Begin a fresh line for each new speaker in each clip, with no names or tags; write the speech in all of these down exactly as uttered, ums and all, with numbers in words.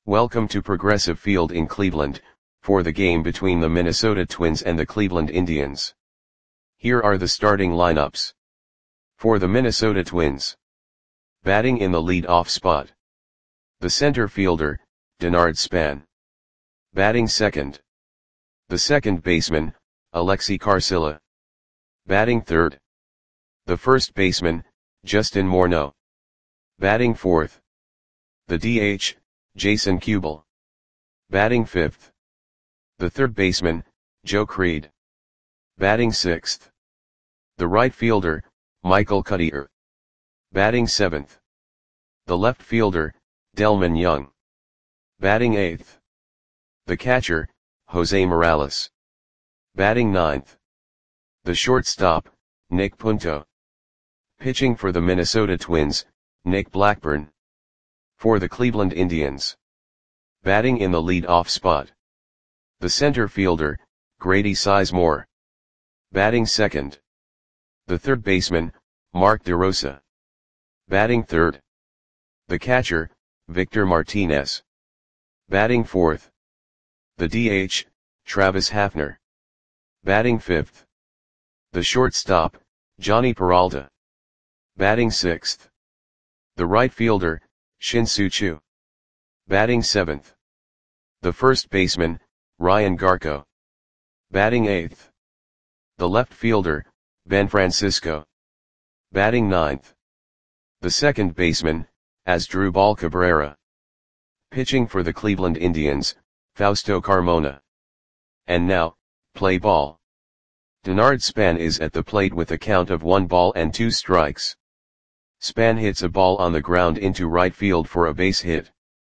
Welcome to Progressive Field in Cleveland, for the game between the Minnesota Twins and the Cleveland Indians. Here are the starting lineups. For the Minnesota Twins. Batting in the lead-off spot. The center fielder, Denard Span. Batting second. The second baseman, Alexi Carcilla. Batting third. The first baseman, Justin Morneau. Batting fourth. The D H, Jason Kubel. Batting fifth. The third baseman, Joe Creed. Batting sixth. The right fielder, Michael Cuddyer. Batting seventh. The left fielder, Delmon Young. Batting eighth. The catcher, Jose Morales. Batting ninth. The shortstop, Nick Punto. Pitching for the Minnesota Twins, Nick Blackburn. For the Cleveland Indians. Batting in the lead-off spot. The center fielder, Grady Sizemore. Batting second. The third baseman, Mark DeRosa. Batting third. The catcher, Victor Martinez. Batting fourth. The D H, Travis Hafner. Batting fifth. The shortstop, Johnny Peralta. Batting sixth. The right fielder, Shin-Soo Choo. Batting seventh. The first baseman, Ryan Garko. Batting eighth. The left fielder, Ben Francisco. Batting ninth. The second baseman, Asdrubal Cabrera. Pitching for the Cleveland Indians, Fausto Carmona. And now, play ball. Denard Span is at the plate with a count of one ball and two strikes. Span hits a ball on the ground into right field for a base hit.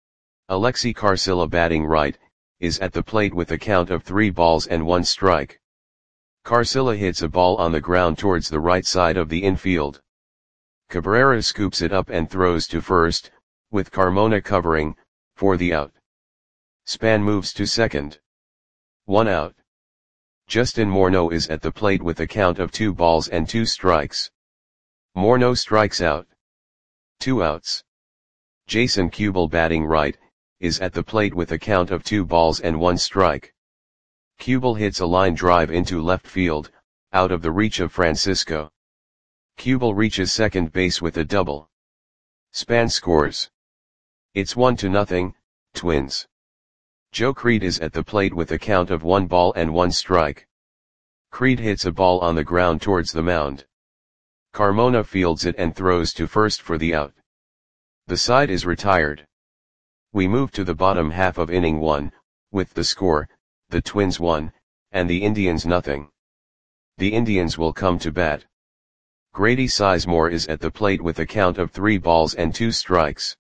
Alexi Carcilla, batting right, is at the plate with a count of three balls and one strike. Carcilla hits a ball on the ground towards the right side of the infield. Cabrera scoops it up and throws to first, with Carmona covering, for the out. Span moves to second. One out. Justin Morneau is at the plate with a count of two balls and two strikes. Morneau strikes out. Two outs. Jason Kubel, batting right, is at the plate with a count of two balls and one strike. Kubel hits a line drive into left field, out of the reach of Francisco. Kubel reaches second base with a double. Span scores. It's one to nothing, Twins. Joe Creed is at the plate with a count of one ball and one strike. Creed hits a ball on the ground towards the mound. Carmona fields it and throws to first for the out. The side is retired. We move to the bottom half of inning one, with the score, the Twins one, and the Indians nothing. The Indians will come to bat. Grady Sizemore is at the plate with a count of three balls and two strikes.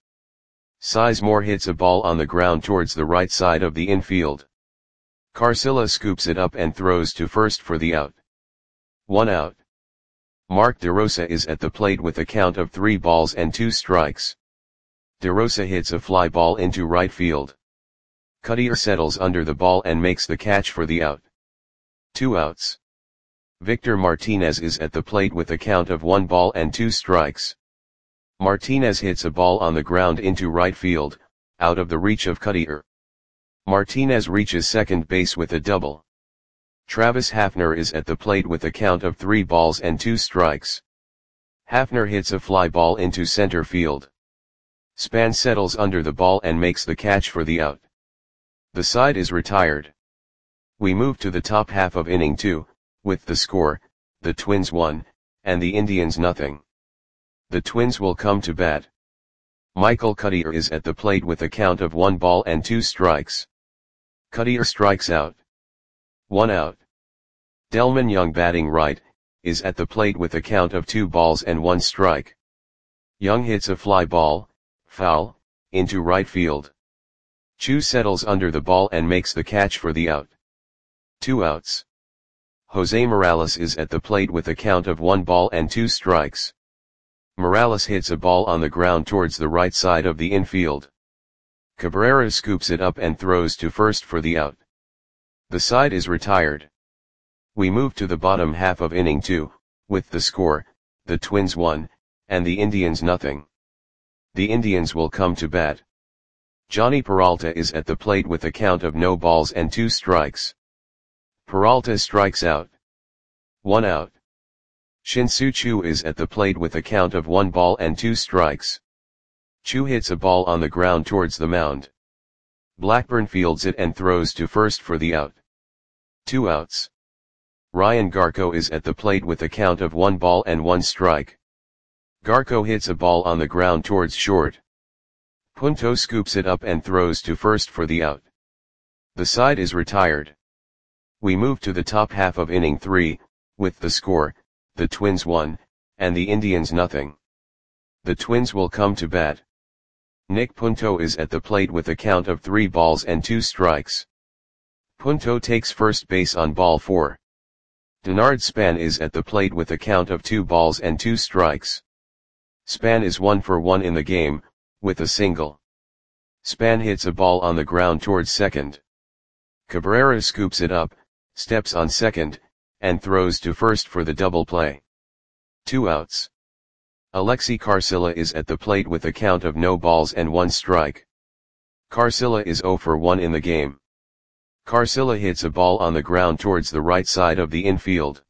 Sizemore hits a ball on the ground towards the right side of the infield. Carcilla scoops it up and throws to first for the out. One out. Mark DeRosa is at the plate with a count of three balls and two strikes. DeRosa hits a fly ball into right field. Cuddyer settles under the ball and makes the catch for the out. Two outs. Victor Martinez is at the plate with a count of one ball and two strikes. Martinez hits a ball on the ground into right field, out of the reach of Cuddyer. Martinez reaches second base with a double. Travis Hafner is at the plate with a count of three balls and two strikes. Hafner hits a fly ball into center field. Span settles under the ball and makes the catch for the out. The side is retired. We move to the top half of inning two, with the score, the Twins one, and the Indians nothing. The Twins will come to bat. Michael Cuddyer is at the plate with a count of one ball and two strikes. Cuddyer strikes out. One out. Delmon Young, batting right, is at the plate with a count of two balls and one strike. Young hits a fly ball, foul, into right field. Choo settles under the ball and makes the catch for the out. Two outs. Jose Morales is at the plate with a count of one ball and two strikes. Morales hits a ball on the ground towards the right side of the infield. Cabrera scoops it up and throws to first for the out. The side is retired. We move to the bottom half of inning two, with the score, the Twins one, and the Indians nothing. The Indians will come to bat. Johnny Peralta is at the plate with a count of no balls and two strikes. Peralta strikes out. One out. Shin-Soo Choo is at the plate with a count of one ball and two strikes. Choo hits a ball on the ground towards the mound. Blackburn fields it and throws to first for the out. Two outs. Ryan Garko is at the plate with a count of one ball and one strike. Garko hits a ball on the ground towards short. Punto scoops it up and throws to first for the out. The side is retired. We move to the top half of inning three, with the score, the Twins one, and the Indians nothing. The Twins will come to bat. Nick Punto is at the plate with a count of three balls and two strikes. Punto takes first base on ball four. Denard Span is at the plate with a count of two balls and two strikes. Span is one for one in the game, with a single. Span hits a ball on the ground towards second. Cabrera scoops it up, steps on second, and throws to first for the double play. Two outs. Alexi Carcilla is at the plate with a count of no balls and one strike. Carcilla is zero for one in the game. Carcilla hits a ball on the ground towards the right side of the infield.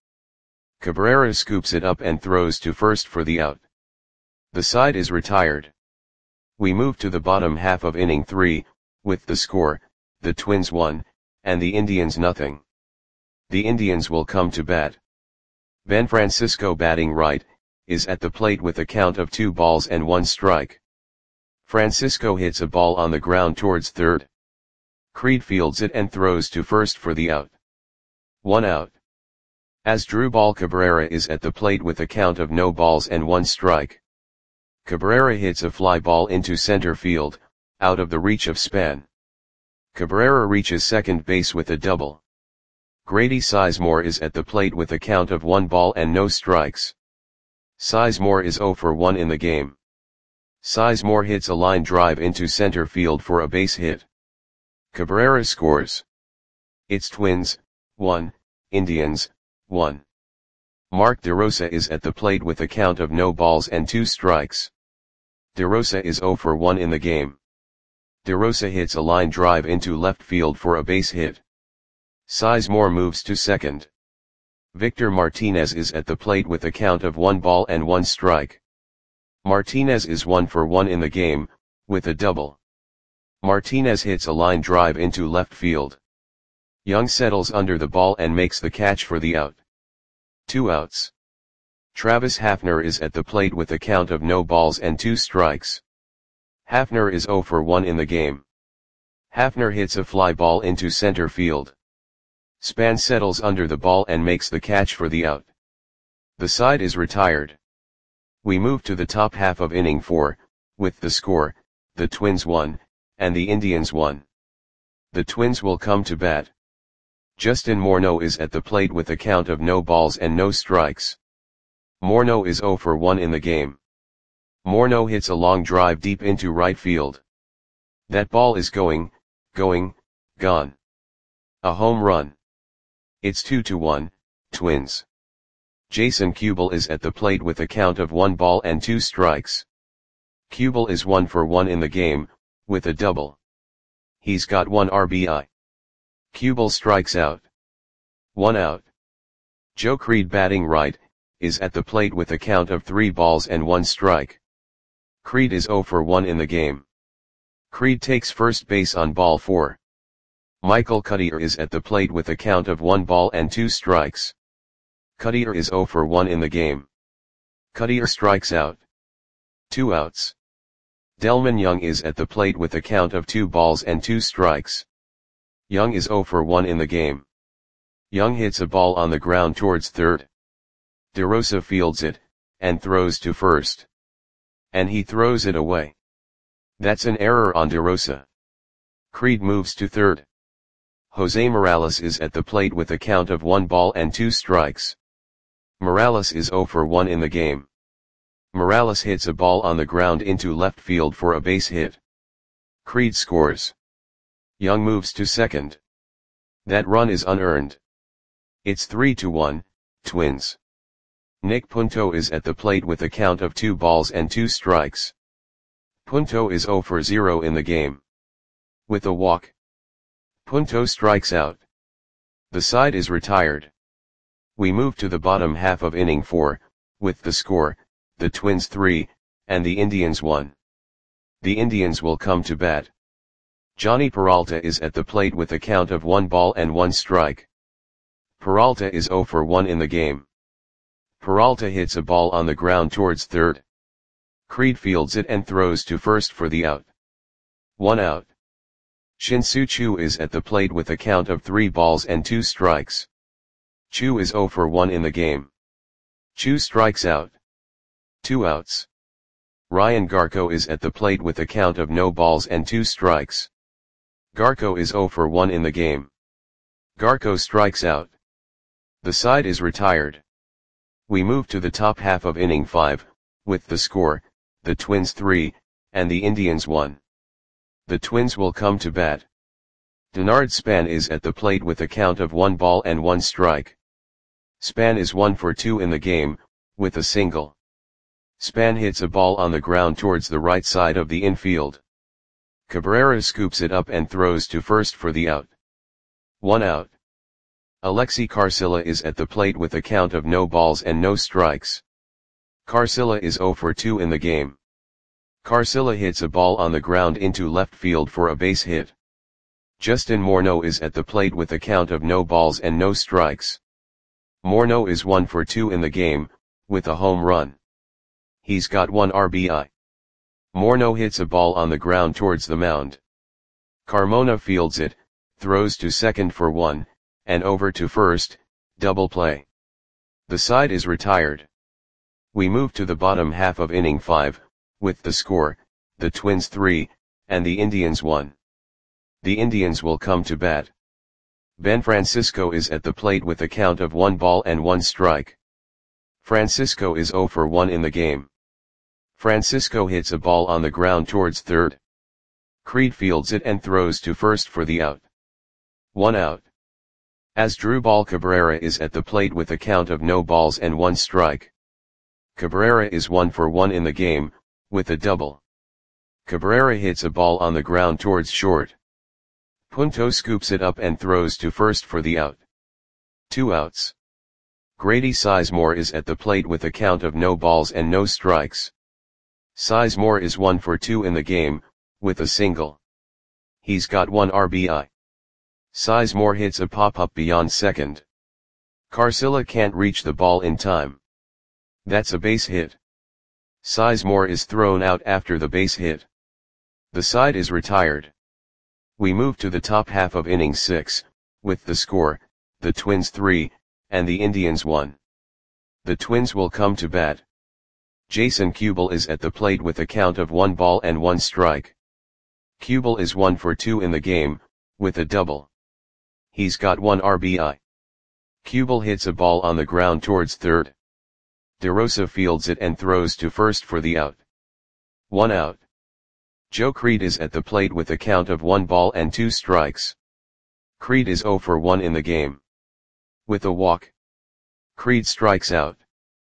Cabrera scoops it up and throws to first for the out. The side is retired. We move to the bottom half of inning three, with the score, the Twins one, and the Indians nothing. The Indians will come to bat. Ben Francisco, batting right, is at the plate with a count of two balls and one strike. Francisco hits a ball on the ground towards third. Creed fields it and throws to first for the out. One out. Asdrubal Cabrera is at the plate with a count of no balls and one strike. Cabrera hits a fly ball into center field, out of the reach of Span. Cabrera reaches second base with a double. Grady Sizemore is at the plate with a count of one ball and no strikes. Sizemore is zero for one in the game. Sizemore hits a line drive into center field for a base hit. Cabrera scores. It's Twins, one, Indians, one. Mark DeRosa is at the plate with a count of no balls and two strikes. DeRosa is zero for one in the game. DeRosa hits a line drive into left field for a base hit. Sizemore moves to second. Victor Martinez is at the plate with a count of one ball and one strike. Martinez is one for one in the game, with a double. Martinez hits a line drive into left field. Young settles under the ball and makes the catch for the out. Two outs. Travis Hafner is at the plate with a count of no balls and two strikes. Hafner is zero for one in the game. Hafner hits a fly ball into center field. Span settles under the ball and makes the catch for the out. The side is retired. We move to the top half of inning four, with the score, the Twins one, and the Indians one. The Twins will come to bat. Justin Morneau is at the plate with a count of no balls and no strikes. Morneau is zero for one in the game. Morneau hits a long drive deep into right field. That ball is going, going, gone. A home run. It's two to one, Twins. Jason Kubel is at the plate with a count of one ball and two strikes. Kubel is one for one in the game, with a double. He's got one R B I. Kubel strikes out. One out. Joe Creed, batting right, is at the plate with a count of three balls and one strike. Creed is zero for one in the game. Creed takes first base on ball four. Michael Cuddyer is at the plate with a count of one ball and two strikes. Cuddyer is zero for one in the game. Cuddyer strikes out. Two outs. Delman Young is at the plate with a count of two balls and two strikes. Young is zero for one in the game. Young hits a ball on the ground towards third. DeRosa fields it, and throws to first. And he throws it away. That's an error on DeRosa. Creed moves to third. Jose Morales is at the plate with a count of one ball and two strikes. Morales is zero for one in the game. Morales hits a ball on the ground into left field for a base hit. Creed scores. Young moves to second. That run is unearned. It's three to one, Twins. Nick Punto is at the plate with a count of two balls and two strikes. Punto is zero for zero in the game. With a walk, Punto strikes out. The side is retired. We move to the bottom half of inning four, with the score, the Twins three, and the Indians one. The Indians will come to bat. Johnny Peralta is at the plate with a count of one ball and one strike. Peralta is zero for one in the game. Peralta hits a ball on the ground towards third. Creed fields it and throws to first for the out. One out. Shin-Soo Choo is at the plate with a count of three balls and two strikes. Choo is zero for one in the game. Choo strikes out. Two outs. Ryan Garko is at the plate with a count of no balls and two strikes. Garko is zero for one in the game. Garko strikes out. The side is retired. We move to the top half of inning five, with the score, the Twins three, and the Indians one. The Twins will come to bat. Denard Span is at the plate with a count of one ball and one strike. Span is one for two in the game, with a single. Span hits a ball on the ground towards the right side of the infield. Cabrera scoops it up and throws to first for the out. One out. Alexi Carcilla is at the plate with a count of no balls and no strikes. Carcilla is zero for two in the game. Carcilla hits a ball on the ground into left field for a base hit. Justin Morneau is at the plate with a count of no balls and no strikes. Morneau is one for two in the game, with a home run. He's got one R B I. Morneau hits a ball on the ground towards the mound. Carmona fields it, throws to second for one, and over to first, double play. The side is retired. We move to the bottom half of inning five, with the score, the Twins three, and the Indians one. The Indians will come to bat. Ben Francisco is at the plate with a count of one ball and one strike. Francisco is zero for one in the game. Francisco hits a ball on the ground towards third. Creed fields it and throws to first for the out. One out. Asdrubal Cabrera is at the plate with a count of no balls and one strike. Cabrera is one for one in the game, with a double. Cabrera hits a ball on the ground towards short. Punto scoops it up and throws to first for the out. Two outs. Grady Sizemore is at the plate with a count of no balls and no strikes. Sizemore is one for two in the game, with a single. He's got one R B I. Sizemore hits a pop-up beyond second. Carcilla can't reach the ball in time. That's a base hit. Sizemore is thrown out after the base hit. The side is retired. We move to the top half of inning six, with the score, the Twins three, and the Indians one. The Twins will come to bat. Jason Kubel is at the plate with a count of one ball and one strike. Kubel is one for two in the game, with a double. He's got one R B I. Kubel hits a ball on the ground towards third. DeRosa fields it and throws to first for the out. One out. Joe Creed is at the plate with a count of one ball and two strikes. Creed is zero for one in the game. With a walk, Creed strikes out.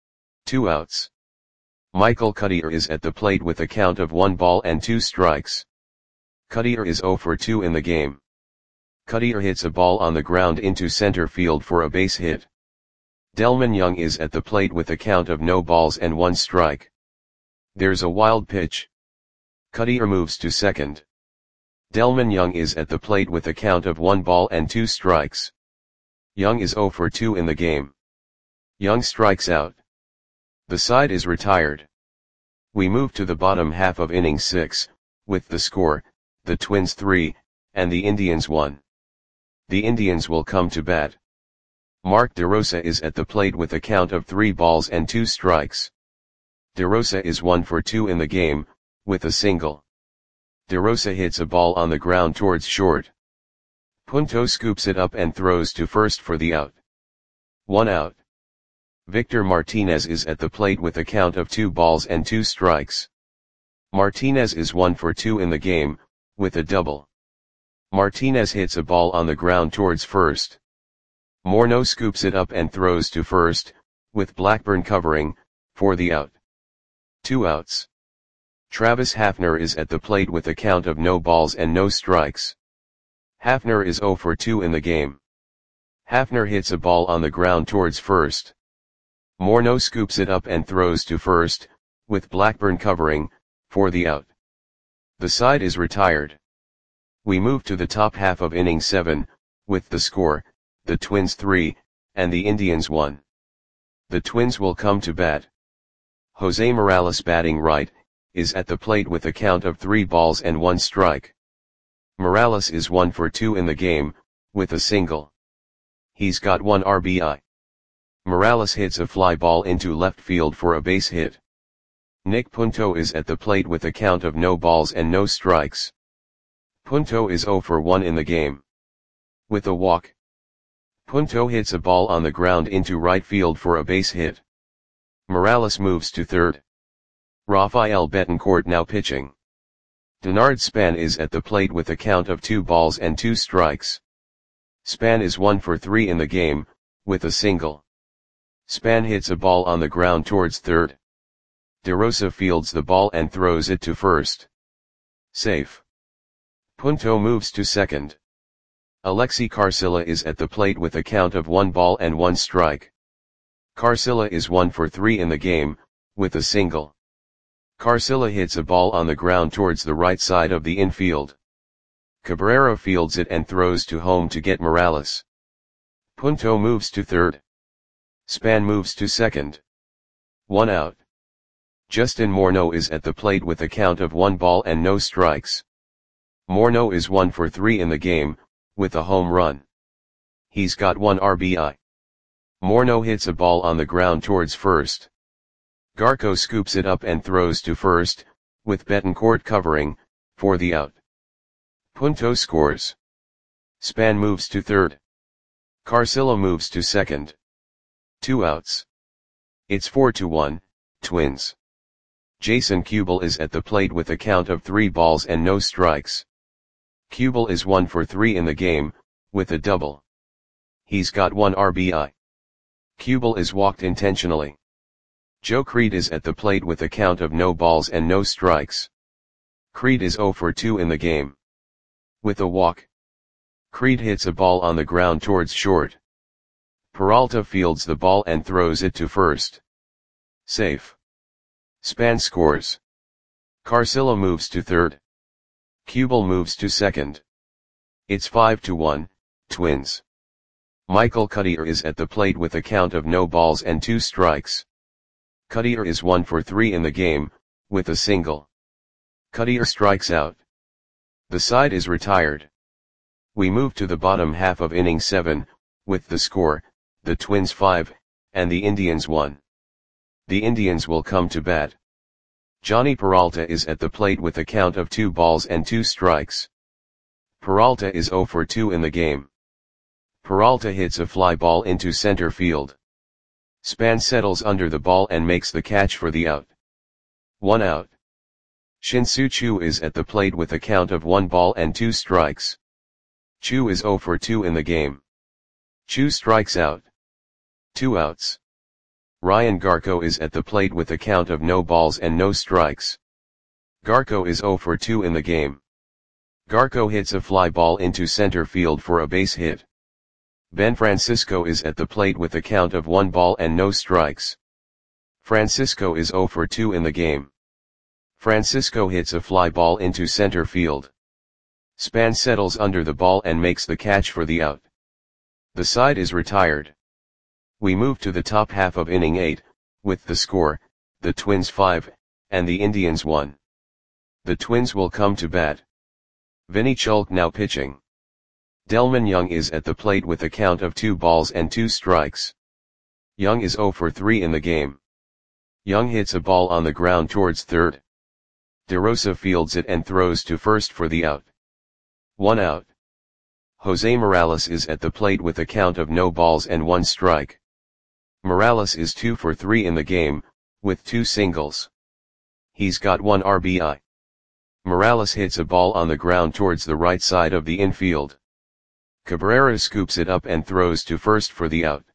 Two outs. Michael Cuddyer is at the plate with a count of one ball and two strikes. Cuddyer is zero for two in the game. Cuddyer hits a ball on the ground into center field for a base hit. Delman Young is at the plate with a count of no balls and one strike. There's a wild pitch. Cuddyer moves to second. Delman Young is at the plate with a count of one ball and two strikes. Young is zero for two in the game. Young strikes out. The side is retired. We move to the bottom half of inning six, with the score, the Twins three, and the Indians one. The Indians will come to bat. Mark DeRosa is at the plate with a count of three balls and two strikes. DeRosa is one for two in the game, with a single. DeRosa hits a ball on the ground towards short. Punto scoops it up and throws to first for the out. One out. Victor Martinez is at the plate with a count of two balls and two strikes. Martinez is one for two in the game, with a double. Martinez hits a ball on the ground towards first. Morneau scoops it up and throws to first, with Blackburn covering, for the out. Two outs. Travis Hafner is at the plate with a count of no balls and no strikes. Hafner is zero for two in the game. Hafner hits a ball on the ground towards first. Morneau scoops it up and throws to first, with Blackburn covering, for the out. The side is retired. We move to the top half of inning seven, with the score, the Twins three, and the Indians one. The Twins will come to bat. Jose Morales, batting right, is at the plate with a count of three balls and one strike. Morales is one for two in the game, with a single. He's got one R B I. Morales hits a fly ball into left field for a base hit. Nick Punto is at the plate with a count of no balls and no strikes. Punto is zero for one in the game. With a walk. Punto hits a ball on the ground into right field for a base hit. Morales moves to third. Rafael Betancourt now pitching. Denard Span is at the plate with a count of two balls and two strikes. Span is one for three in the game, with a single. Span hits a ball on the ground towards third. DeRosa fields the ball and throws it to first. Safe. Punto moves to second. Alexi Carcilla is at the plate with a count of one ball and one strike. Carcilla is one for three in the game, with a single. Carcilla hits a ball on the ground towards the right side of the infield. Cabrera fields it and throws to home to get Morales. Punto moves to third. Span moves to second. One out. Justin Morneau is at the plate with a count of one ball and no strikes. Morneau is one for three in the game, with a home run. He's got one R B I. Morneau hits a ball on the ground towards first. Garco scoops it up and throws to first, with Betancourt covering, for the out. Punto scores. Span moves to third. Carcilla moves to second. Two outs. It's four to one, Twins. Jason Kubel is at the plate with a count of three balls and no strikes. Kubel is one for three in the game, with a double. He's got one R B I. Kubel is walked intentionally. Joe Creed is at the plate with a count of no balls and no strikes. Creed is zero for two in the game. With a walk. Creed hits a ball on the ground towards short. Peralta fields the ball and throws it to first. Safe. Span scores. Carcilla moves to third. Kubel moves to second. It's five to one, Twins. Michael Cuddyer is at the plate with a count of no balls and two strikes. Cuddyer is one for three in the game, with a single. Cuddyer strikes out. The side is retired. We move to the bottom half of inning seven, with the score, the Twins five, and the Indians one. The Indians will come to bat. Johnny Peralta is at the plate with a count of two balls and two strikes. Peralta is zero for two in the game. Peralta hits a fly ball into center field. Span settles under the ball and makes the catch for the out. One out. Shin-Soo Choo is at the plate with a count of one ball and two strikes. Choo is zero for two in the game. Choo strikes out. Two outs. Ryan Garco is at the plate with a count of no balls and no strikes. Garco is zero for two in the game. Garco hits a fly ball into center field for a base hit. Ben Francisco is at the plate with a count of one ball and no strikes. Francisco is zero for two in the game. Francisco hits a fly ball into center field. Span settles under the ball and makes the catch for the out. The side is retired. We move to the top half of inning eight, with the score, the Twins five, and the Indians one. The Twins will come to bat. Vinny Chulk now pitching. Delman Young is at the plate with a count of two balls and two strikes. Young is zero for three in the game. Young hits a ball on the ground towards third. DeRosa fields it and throws to first for the out. One out. Jose Morales is at the plate with a count of no balls and one strike. Morales is two for three in the game, with two singles. He's got one R B I. Morales hits a ball on the ground towards the right side of the infield. Cabrera scoops it up and throws to first for the out.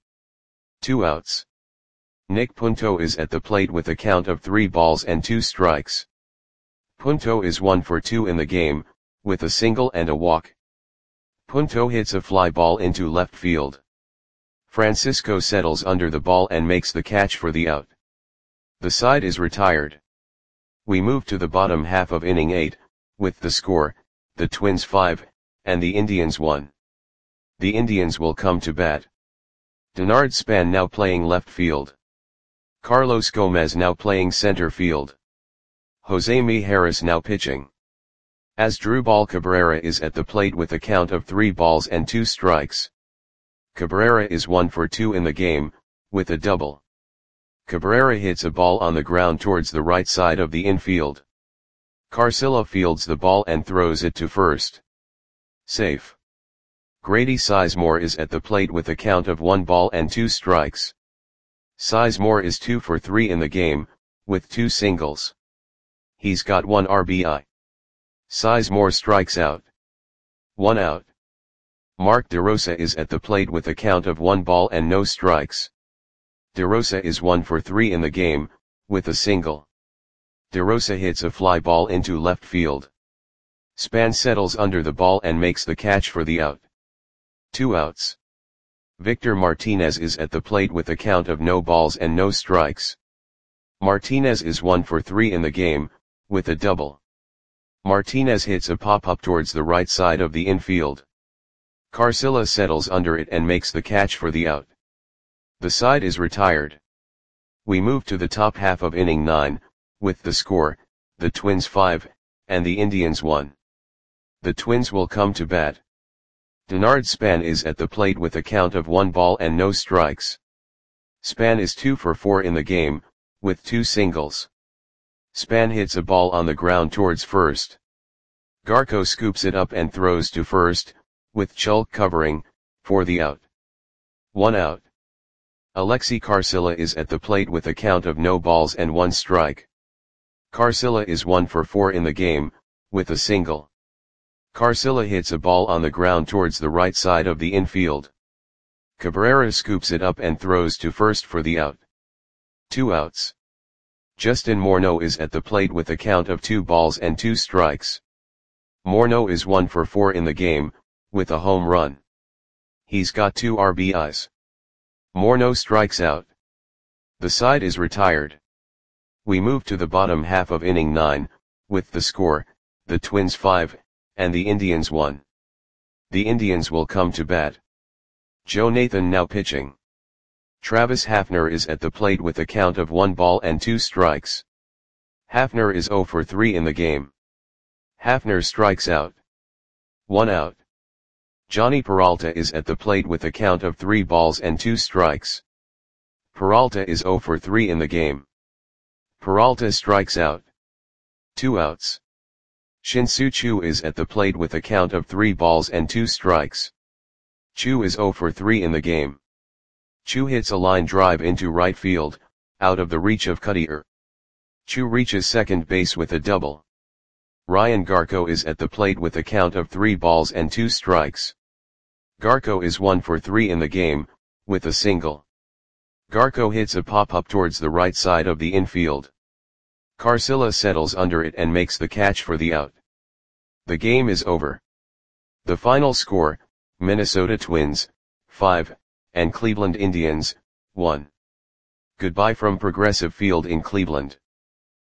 Two outs. Nick Punto is at the plate with a count of three balls and two strikes. Punto is one for two in the game, with a single and a walk. Punto hits a fly ball into left field. Francisco settles under the ball and makes the catch for the out. The side is retired. We move to the bottom half of inning eight, with the score, the Twins five, and the Indians one. The Indians will come to bat. Denard Span now playing left field. Carlos Gomez now playing center field. Jose Mijares now pitching. Asdrubal Cabrera is at the plate with a count of three balls and two strikes. Cabrera is one for two in the game, with a double. Cabrera hits a ball on the ground towards the right side of the infield. Carcilla fields the ball and throws it to first. Safe. Grady Sizemore is at the plate with a count of one ball and two strikes. Sizemore is two for three in the game, with two singles. He's got one R B I. Sizemore strikes out. One out. Mark DeRosa is at the plate with a count of one ball and no strikes. DeRosa is one for three in the game, with a single. DeRosa hits a fly ball into left field. Span settles under the ball and makes the catch for the out. Two outs. Victor Martinez is at the plate with a count of no balls and no strikes. Martinez is one for three in the game, with a double. Martinez hits a pop-up towards the right side of the infield. Carcilla settles under it and makes the catch for the out. The side is retired. We move to the top half of inning nine, with the score, the Twins five, and the Indians one. The Twins will come to bat. Denard Span is at the plate with a count of one ball and no strikes. Span is two for four in the game, with two singles. Span hits a ball on the ground towards first. Garco scoops it up and throws to first, with Chulk covering, for the out. One out. Alexi Carcilla is at the plate with a count of no balls and one strike. Carcilla is one for four in the game, with a single. Carcilla hits a ball on the ground towards the right side of the infield. Cabrera scoops it up and throws to first for the out. Two outs. Justin Morneau is at the plate with a count of two balls and two strikes. Morneau is one for four in the game, with a home run. He's got two R B Is. Morneau strikes out. The side is retired. We move to the bottom half of inning nine, with the score, the Twins five, and the Indians one. The Indians will come to bat. Joe Nathan now pitching. Travis Hafner is at the plate with a count of one ball and two strikes. Hafner is zero for three in the game. Hafner strikes out. One out. Johnny Peralta is at the plate with a count of three balls and two strikes. Peralta is zero for three in the game. Peralta strikes out. Two outs. Shin-Soo Choo is at the plate with a count of three balls and two strikes. Choo is zero for three in the game. Choo hits a line drive into right field, out of the reach of Cuttier. Choo reaches second base with a double. Ryan Garco is at the plate with a count of three balls and two strikes. Garco is one for three in the game, with a single. Garco hits a pop-up towards the right side of the infield. Carcilla settles under it and makes the catch for the out. The game is over. The final score, Minnesota Twins, five, and Cleveland Indians, one. Goodbye from Progressive Field in Cleveland.